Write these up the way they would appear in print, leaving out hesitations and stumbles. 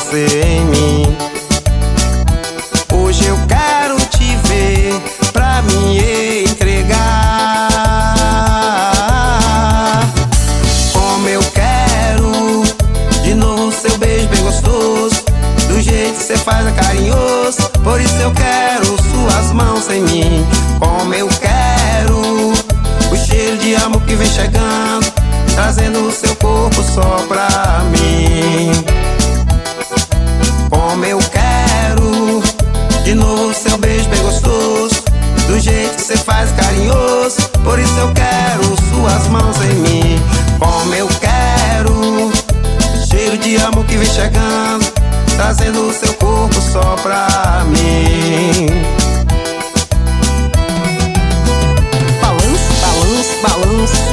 você em mim. Hoje eu quero te ver pra me entregar. Como eu quero de novo seu beijo bem gostoso, do jeito que cê faz é carinhoso. Por isso eu quero suas mãos em mim. Como eu quero o cheiro de amor que vem chegando, trazendo o seu corpo só pra mim. Como eu quero de novo seu beijo bem gostoso, do jeito que cê faz carinhoso. Por isso eu quero suas mãos em mim. Como eu quero o cheiro de amor que vem chegando, trazendo o seu corpo só pra mim. Balanço, balanço, balanço.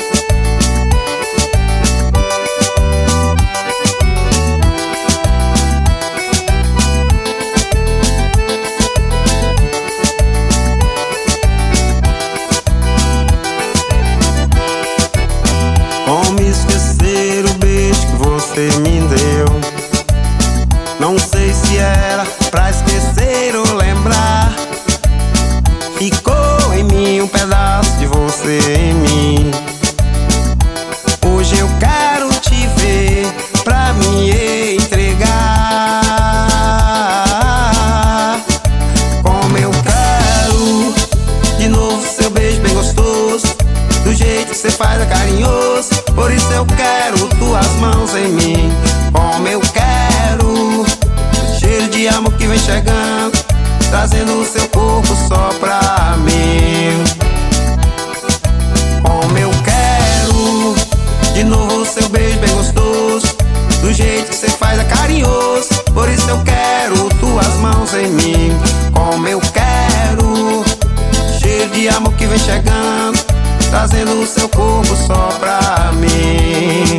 Como esquecer o beijo que você me deu? Não sei se era pra esquecer ou lembrar. Ficou em mim um pedaço de você em mim. Hoje eu quero te ver pra me entregar. Como eu quero de novo seu beijo bem gostoso, do jeito que cê faz é carinhoso. Por isso eu quero tuas mãos em mim. Como eu quero o cheiro de amor que vem chegando, trazendo o seu corpo só pra mim. Como eu quero de novo seu beijo bem gostoso, do jeito que cê faz é carinhoso. Por isso eu quero tuas mãos em mim. Como eu quero o cheiro de amor que vem chegando, trazendo o seu corpo só pra mim.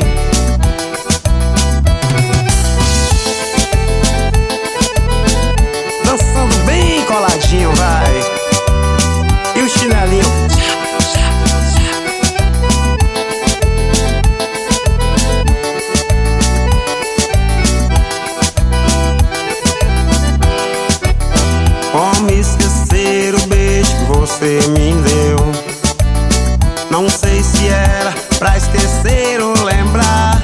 Dançando bem coladinho, vai. E o chinelinho. Como esquecer o beijo que você me deu? Não sei se era pra esquecer ou lembrar.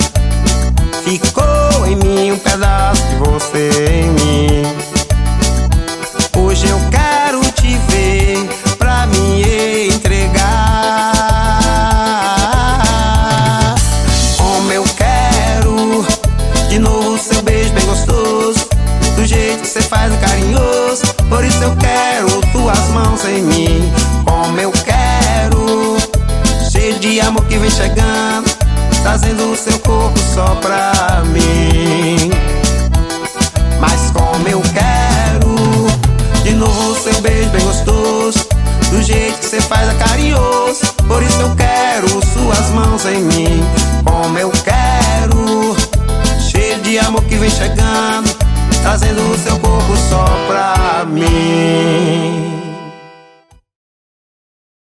Ficou em mim um pedaço de você em mim. Hoje eu quero te ver pra me entregar. Como eu quero de novo seu beijo bem gostoso, do jeito que cê faz é carinhoso. Por isso eu quero tuas mãos em mim. Como eu quero cheio de amor que vem chegando, trazendo o seu corpo só pra mim. Mas como eu quero de novo seu beijo bem gostoso, do jeito que cê faz é carinhoso. Por isso eu quero suas mãos em mim. Como eu quero cheio de amor que vem chegando, trazendo o seu